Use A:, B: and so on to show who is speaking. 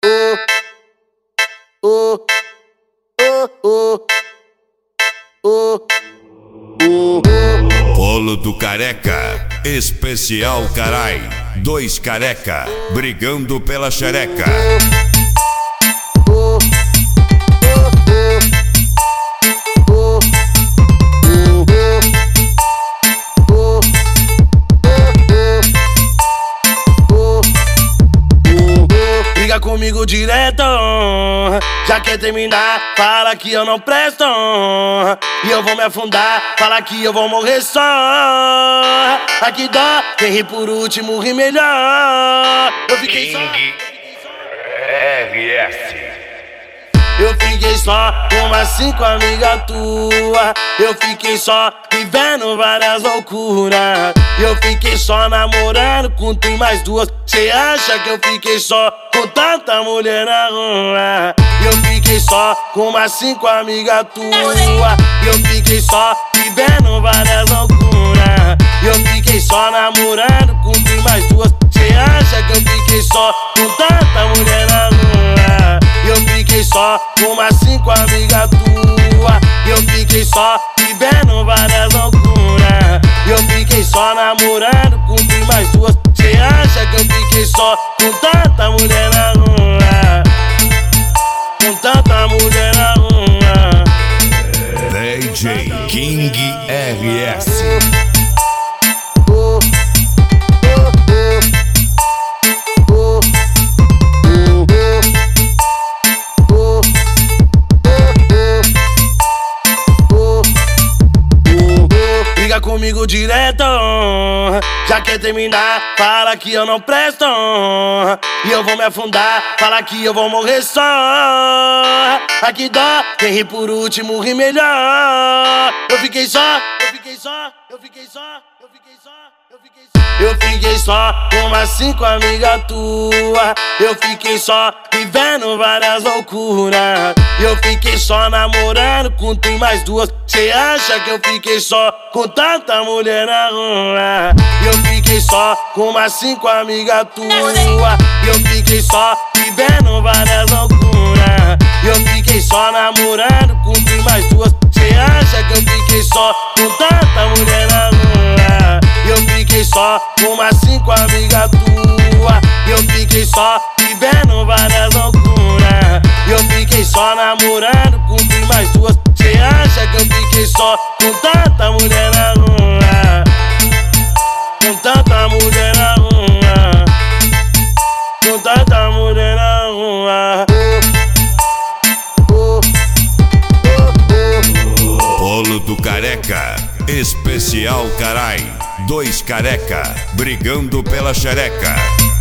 A: Bolo do careca, especial carai. Dois careca, brigando pela xereca.
B: Briga comigo direto, já quer terminar, fala que eu não presto. E eu vou me afundar, fala que eu vou morrer só. Aqui dó, quem ri por último ri melhor. Eu fiquei só
A: RS.
B: Eu fiquei só com umas 5 amigas tua. Eu fiquei só vivendo várias loucuras. Eu fiquei só namorando com tu e mais duas. Cê acha que eu fiquei só com tanta mulher na rua? Eu fiquei só com umas 5 amigas tua. Eu fiquei só vivendo várias loucuras. Eu fiquei só namorando com tu e mais duas. Cê acha que eu fiquei só com tanta mulher na rua? Eu fiquei só com umas 5 amigas tua. Eu fiquei só vivendo várias loucuras. Eu fiquei só namorando com tu e mais duas. Cê acha que eu fiquei só com tanta mulher na rua? Com tanta mulher na rua.
A: DJ King RS.
B: Briga comigo direto, já quer terminar, fala que eu não presto. E eu vou me afundar, fala que eu vou morrer só. Aqui dó, quem ri por último ri melhor. Eu fiquei só, eu fiquei só, eu fiquei só, eu fiquei só, eu fiquei só. Eu fiquei só com umas 5 amigas tua. Eu fiquei só vivendo várias loucuras. Eu fiquei só namorando com tu e mais duas. Cê acha que eu fiquei só com tanta mulher na rua? Eu fiquei só com umas 5 amigas tua. Eu fiquei só vivendo várias loucuras. Eu fiquei só namorando com tu e mais duas. Cê acha que eu fiquei só com tanta mulher na rua? Eu fiquei só com umas 5 amigas tua. Eu fiquei só vivendo várias loucuras. Eu fiquei só namorando com tu e mais duas. Cê acha que eu fiquei só com tanta mulher na rua? Com tanta mulher na rua. Com tanta mulher na rua.
A: Bolo do careca, especial carai. Dois careca, brigando pela xereca.